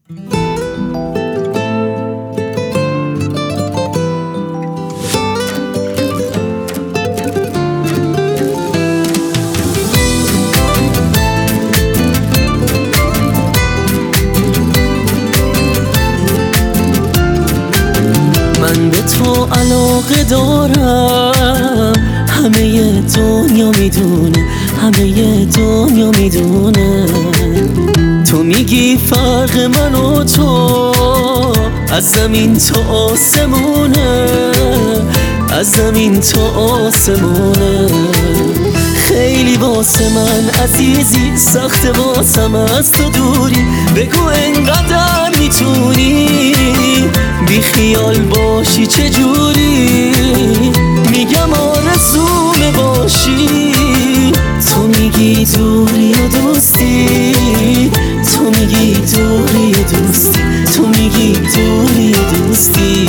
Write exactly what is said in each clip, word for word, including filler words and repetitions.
من به تو علاقه دارم، همه دنیا میدونه، همه دنیا میدونه. تو میگی فرق من و تو از زمین تا آسمونه، از زمین تا آسمونه. خیلی واسه من عزیزی، سخت واسم از تو دوری. بگو انقدر میتونی بی خیال باشی چجوری؟ میگم آرزومه باشی، تو میگی دوری و دوستی، تو میگی دوری و دوستی، تو میگی دوری و دوستی.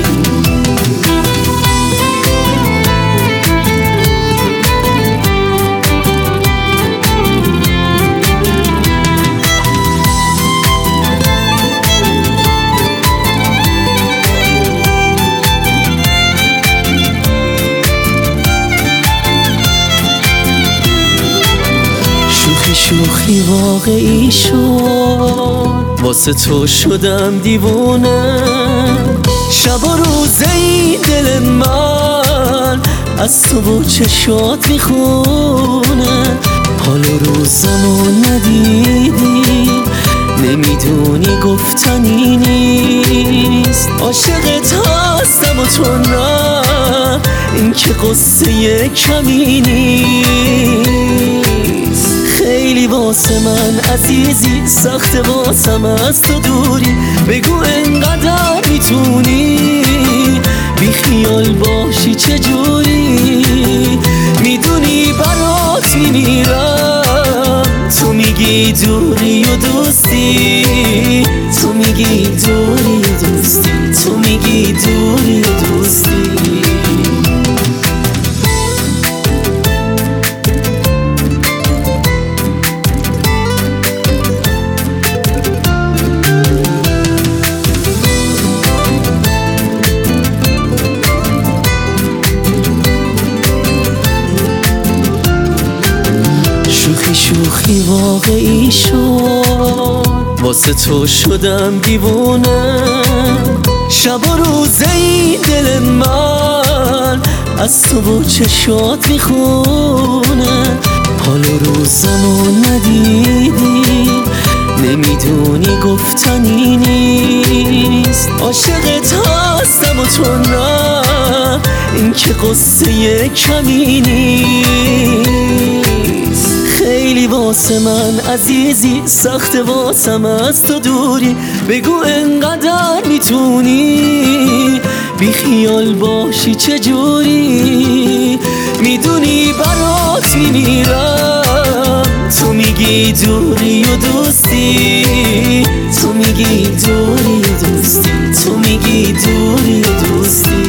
شوخی واقعی شد، واسه تو شدم دیوونه. شب و روزه دل من از تو و چشات میخونه. حال و روزمو ندیدی، نمیدونی گفتنی نیست. عاشقت هستم و تو نه، این که قصه کمی نیست. خیلی واسه من عزیزی، سخت واسم از تو دوری. بگو انقدر میتونی بی خیال باشی چجوری؟ میدونی برات میمیرم، تو میگی دوری و دوستی، تو میگی دوری و دوستی، تو میگی دوری و دوستی. شوخی واقعی شد، واسه تو شدم دیوونه. شب و روزه دل من از تو و چشات میخونه. حال و روزمو ندیدی، نمیدونی گفتنی نیست. عاشقت هستم و تو نه، این که قصه کمی نیست. خیلی واسه من عزیزی، سخت واسم از تو دوری. بگو انقدر میتونی بی خیال باشی چجوری؟ میدونی برات میمیرم، تو میگی دوری و دوستی، تو میگی دوری و دوستی، تو میگی دوری و دوستی.